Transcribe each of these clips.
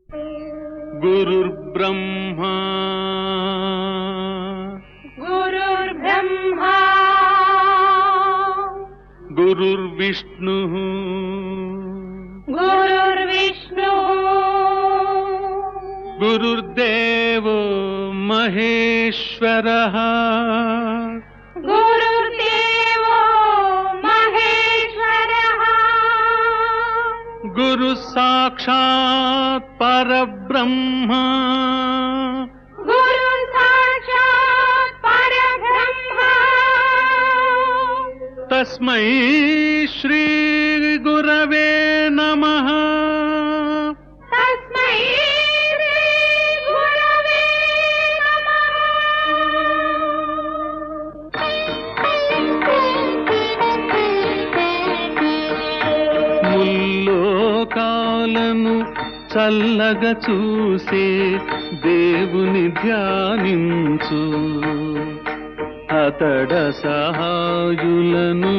गुरुर्ब्रह्मा गुरुर्ब्रह्मा गुरुर्विष्णुः गुरुर्विष्णुः गुरुर्देवो महेश्वरः गुरुर्देवो महेश्वरः गुरु साक्षात् परब्रह्म गुरु साक्षात् परब्रह्म तस्मै श्री गुरवे नमः तस्मै श्री गुरवे ముల్లోకాలను చల్లగా చూసే దేవుని ధ్యానించు అతడ సహాయులను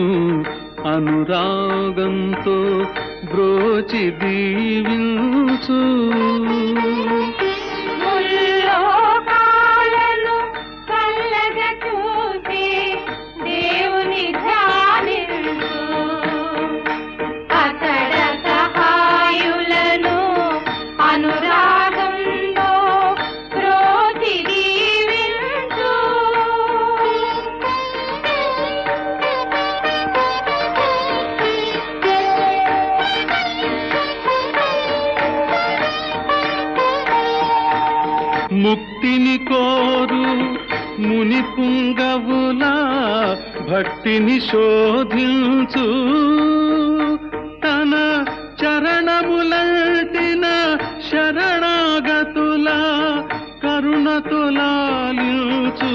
అనురాగంతో బ్రోచి దీవించు ముల్లోకాలను చల్లగా చూసే దేవుని ధ్యానించు అతడ సహాయులను అనురాగంతో ప్రోచి దీవించు ముక్తిని కోరు ముని పుంగవుల భక్తిని శోధించు తన చరణములంటిన శరణాగతుల కరుణతోలాలించు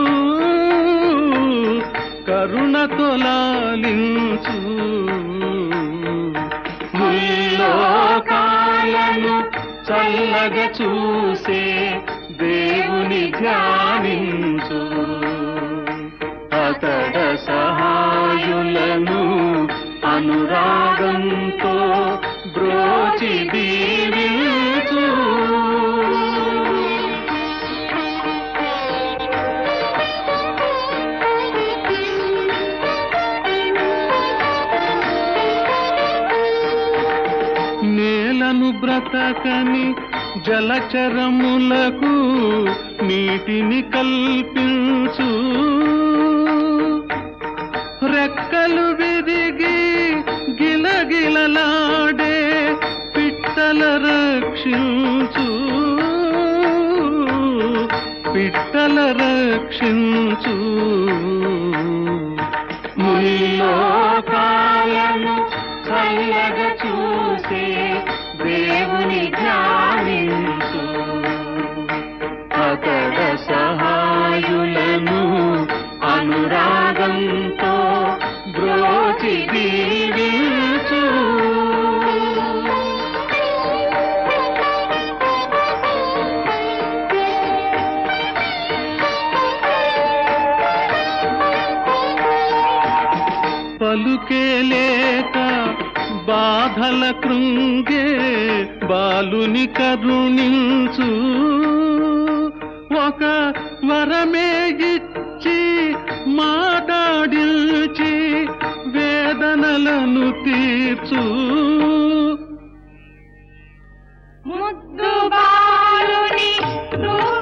కరుణతోలాలించు ముల్లోకాలను చల్లగా చూసే దేవుని ధ్యానించు అతడ సహాయులను అనురాగంతో బ్రోచి దీవించు నేలను బ్రతకని జలచరములకు నీటిని కల్పించు రెక్కలు విరిగి గిలగిలలాడే పిట్టల రక్షించు పిట్టల రక్షించు ముల్లోకాలను చల్లగా చూసే దేవుని ధ్యానించు అతడ సహాయులను అనురాగంతో బ్రోచి దీవించు పలుకే లేక బాధల కృంగే బాలుని కరుణించు ఒక వరమే ఇచ్చి మాట్లాడిల్చి వేదనలను తీర్చు ముద్దు బాలుని